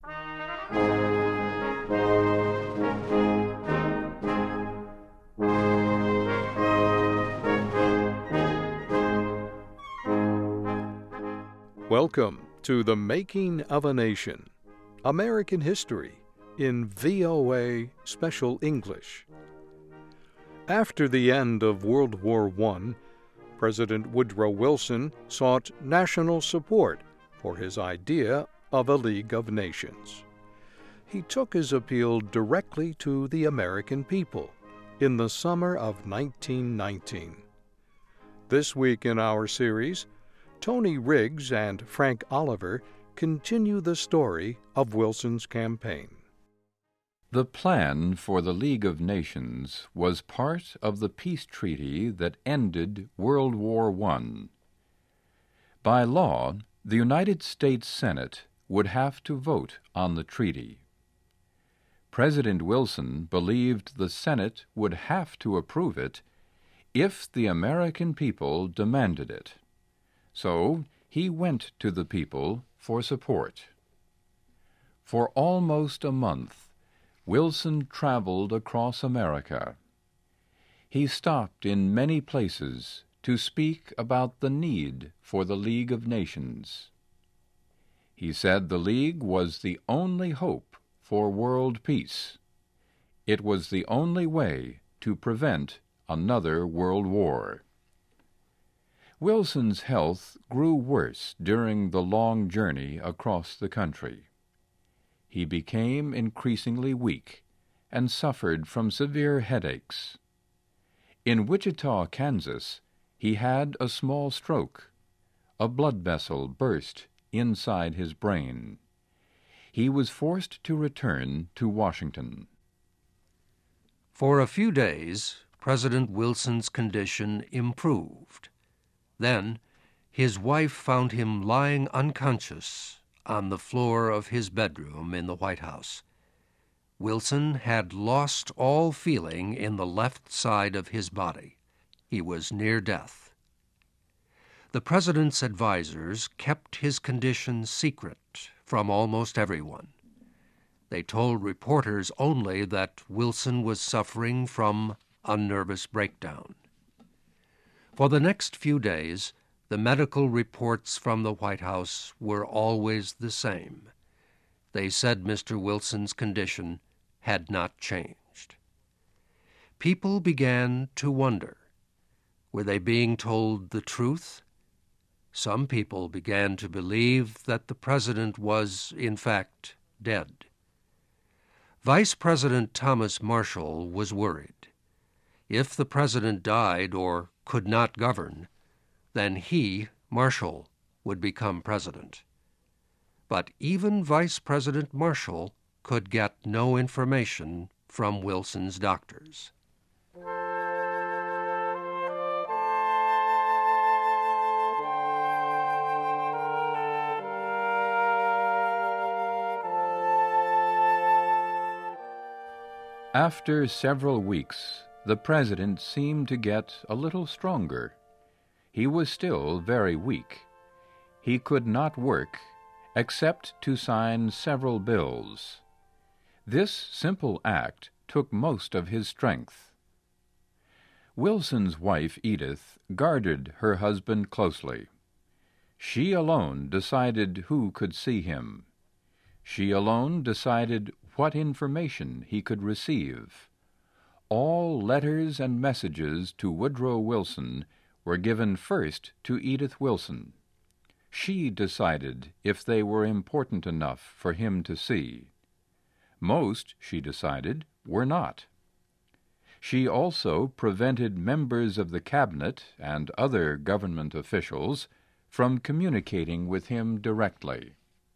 Welcome to The Making of a Nation, American History in VOA Special English. After the end of World War I, President Woodrow Wilson sought national support for his idea of a League of Nations. He took his appeal directly to the American people in the summer of 1919. This week in our series, Tony Riggs and Frank Oliver continue the story of Wilson's campaign. The plan for the League of Nations was part of the peace treaty that ended World War I. By law, the United States Senate would have to vote on the treaty. President Wilson believed the Senate would have to approve it if the American people demanded it. So he went to the people for support. For almost a month, Wilson traveled across America. He stopped in many places to speak about the need for the League of Nations. He said the League was the only hope for world peace. It was the only way to prevent another world war. Wilson's health grew worse during the long journey across the country. He became increasingly weak and suffered from severe headaches. In Wichita, Kansas, he had a small stroke. A blood vessel burst inside his brain. He was forced to return to Washington. For a few days, President Wilson's condition improved. Then, his wife found him lying unconscious on the floor of his bedroom in the White House. Wilson had lost all feeling in the left side of his body. He was near death. The president's advisers kept his condition secret from almost everyone. They told reporters only that Wilson was suffering from a nervous breakdown. For the next few days, the medical reports from the White House were always the same. They said Mr. Wilson's condition had not changed. People began to wonder. Were they being told the truth? Some people began to believe that the president was, in fact, dead. Vice President Thomas Marshall was worried. If the president died or could not govern, then he, Marshall, would become president. But even Vice President Marshall could get no information from Wilson's doctors. After several weeks, the president seemed to get a little stronger. He was still very weak. He could not work except to sign several bills. This simple act took most of his strength. Wilson's wife, Edith, guarded her husband closely. She alone decided who could see him. She alone decided what information he could receive. All letters and messages to Woodrow Wilson were given first to Edith Wilson. She decided if they were important enough for him to see. Most, she decided, were not. She also prevented members of the cabinet and other government officials from communicating with him directly.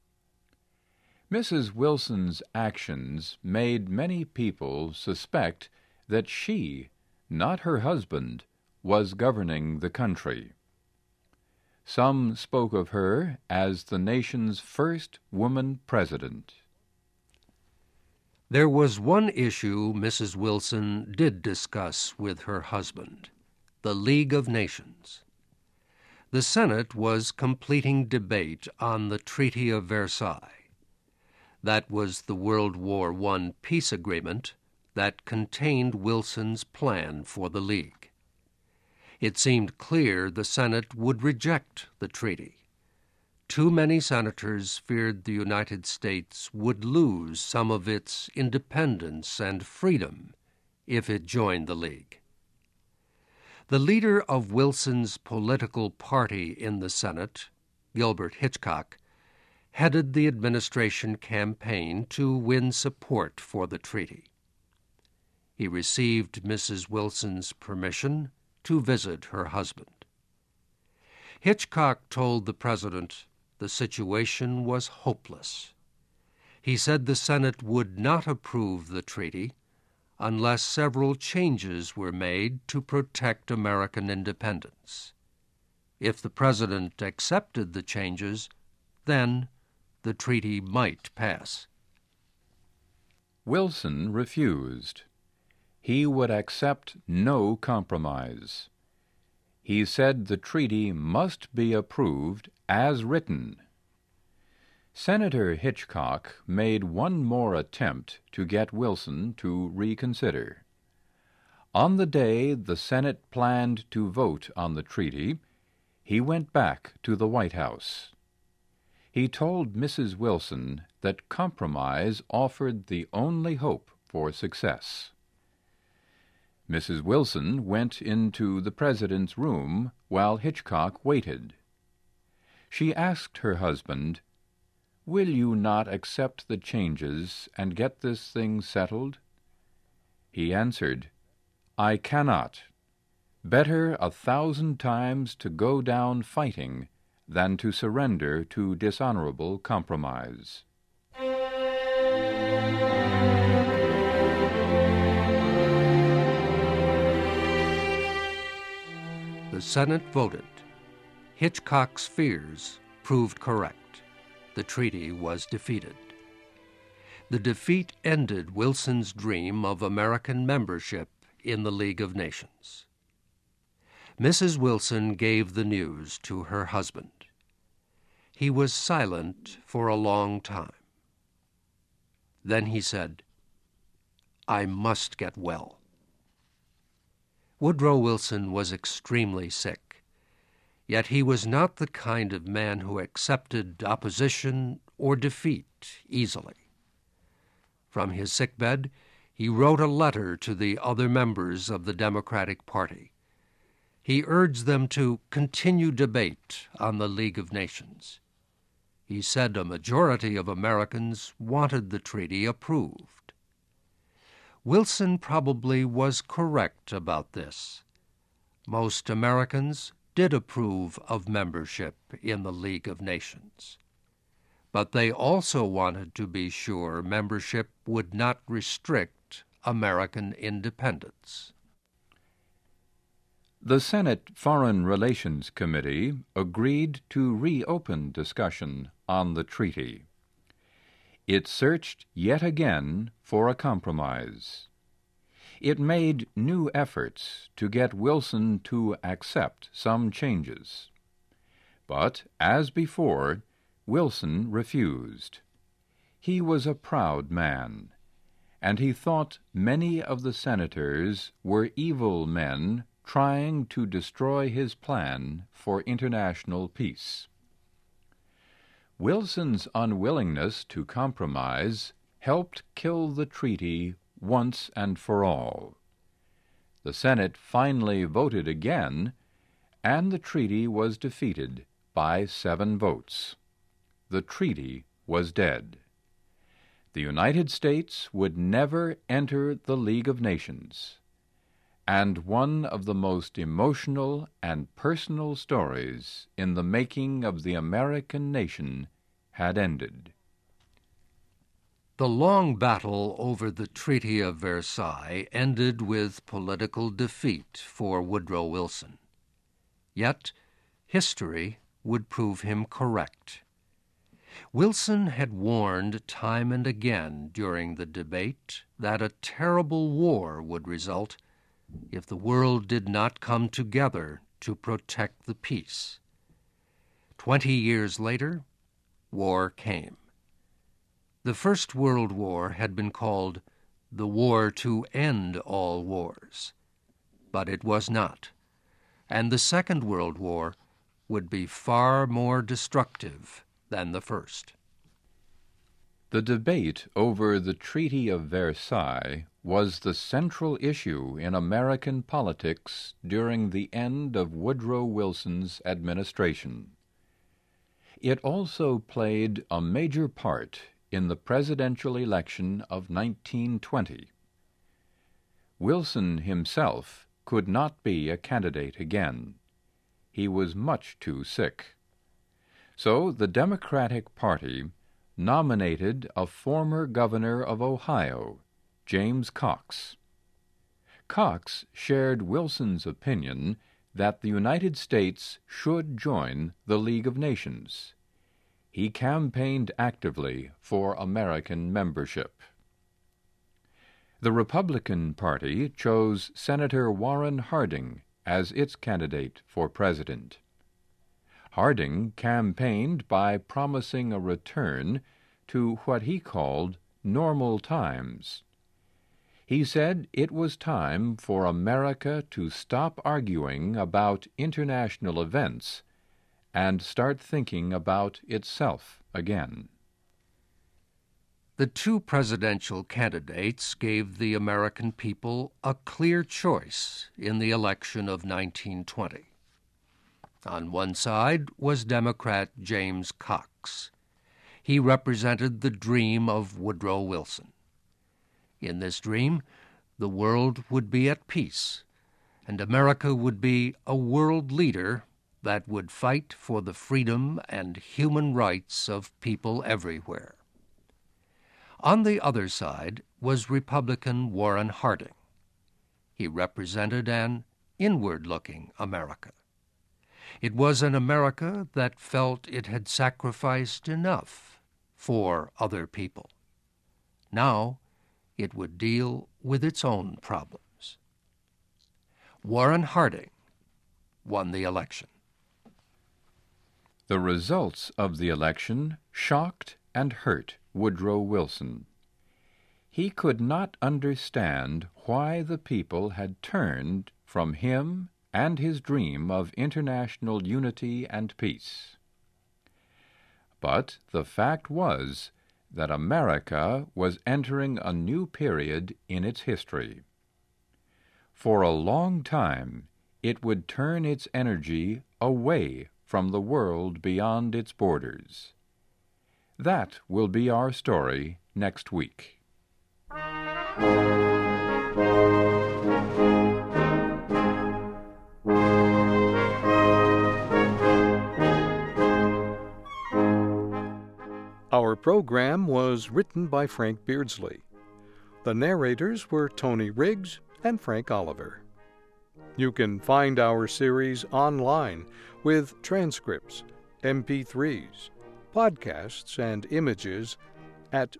Mrs. Wilson's actions made many people suspect that she, not her husband, was governing the country. Some spoke of her as the nation's first woman president. There was one issue Mrs. Wilson did discuss with her husband, the League of Nations. The Senate was completing debate on the Treaty of Versailles. That was the World War I peace agreement that contained Wilson's plan for the League. It seemed clear the Senate would reject the treaty. Too many senators feared the United States would lose some of its independence and freedom if it joined the League. The leader of Wilson's political party in the Senate, Gilbert Hitchcock, headed the administration campaign to win support for the treaty. He received Mrs. Wilson's permission to visit her husband. Hitchcock told the president the situation was hopeless. He said the Senate would not approve the treaty unless several changes were made to protect American independence. If the president accepted the changes, then the treaty might pass. Wilson refused. He would accept no compromise. He said the treaty must be approved as written. Senator Hitchcock made one more attempt to get Wilson to reconsider. On the day the Senate planned to vote on the treaty, he went back to the White House. He told Mrs. Wilson that compromise offered the only hope for success. Mrs. Wilson went into the president's room while Hitchcock waited. She asked her husband, "Will you not accept the changes and get this thing settled?" He answered, "I cannot. Better 1,000 times to go down fighting than to surrender to dishonorable compromise." The Senate voted. Hitchcock's fears proved correct. The treaty was defeated. The defeat ended Wilson's dream of American membership in the League of Nations. Mrs. Wilson gave the news to her husband. He was silent for a long time. Then he said, "I must get well." Woodrow Wilson was extremely sick, yet he was not the kind of man who accepted opposition or defeat easily. From his sickbed, he wrote a letter to the other members of the Democratic Party. He urged them to continue debate on the League of Nations. He said a majority of Americans wanted the treaty approved. Wilson probably was correct about this. Most Americans did approve of membership in the League of Nations. But they also wanted to be sure membership would not restrict American independence. The Senate Foreign Relations Committee agreed to reopen discussion on the treaty. It searched yet again for a compromise. It made new efforts to get Wilson to accept some changes. But, as before, Wilson refused. He was a proud man, and he thought many of the senators were evil men trying to destroy his plan for international peace. Wilson's unwillingness to compromise helped kill the treaty once and for all. The Senate finally voted again, and the treaty was defeated by 7 votes. The treaty was dead. The United States would never enter the League of Nations, and one of the most emotional and personal stories in the making of the American nation had ended. The long battle over the Treaty of Versailles ended with political defeat for Woodrow Wilson. Yet, history would prove him correct. Wilson had warned time and again during the debate that a terrible war would result if the world did not come together to protect the peace. 20 years later, war came. The First World War had been called the war to end all wars, but it was not, and the Second World War would be far more destructive than the first. The debate over the Treaty of Versailles was the central issue in American politics during the end of Woodrow Wilson's administration. It also played a major part in the presidential election of 1920. Wilson himself could not be a candidate again. He was much too sick. So the Democratic Party nominated a former governor of Ohio, James Cox. Cox shared Wilson's opinion that the United States should join the League of Nations. He campaigned actively for American membership. The Republican Party chose Senator Warren Harding as its candidate for president. Harding campaigned by promising a return to what he called normal times. He said it was time for America to stop arguing about international events and start thinking about itself again. The two presidential candidates gave the American people a clear choice in the election of 1920. On one side was Democrat James Cox. He represented the dream of Woodrow Wilson. In this dream, the world would be at peace, and America would be a world leader that would fight for the freedom and human rights of people everywhere. On the other side was Republican Warren Harding. He represented an inward-looking America. It was an America that felt it had sacrificed enough for other people. Now it would deal with its own problems. Warren Harding won the election. The results of the election shocked and hurt Woodrow Wilson. He could not understand why the people had turned from him and his dream of international unity and peace. But the fact was that America was entering a new period in its history. For a long time, it would turn its energy away from the world beyond its borders. That will be our story next week. Our program was written by Frank Beardsley. The narrators were Tony Riggs and Frank Oliver. You can find our series online with transcripts, MP3s, podcasts, and images at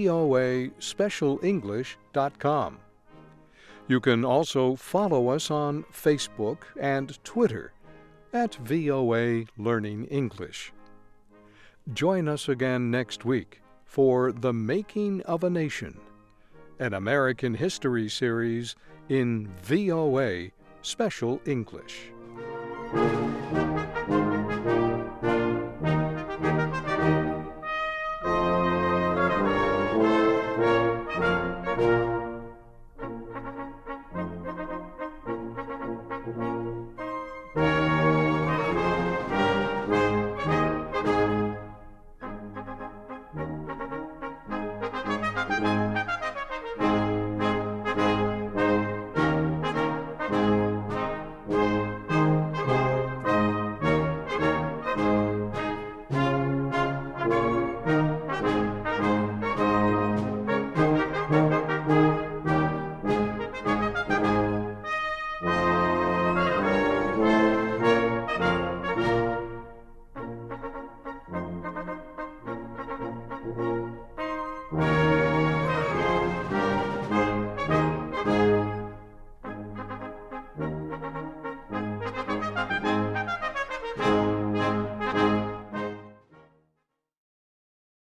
voaspecialenglish.com. You can also follow us on Facebook and Twitter at VOA Learning English. Join us again next week for The Making of a Nation, an American history series in VOA Special English.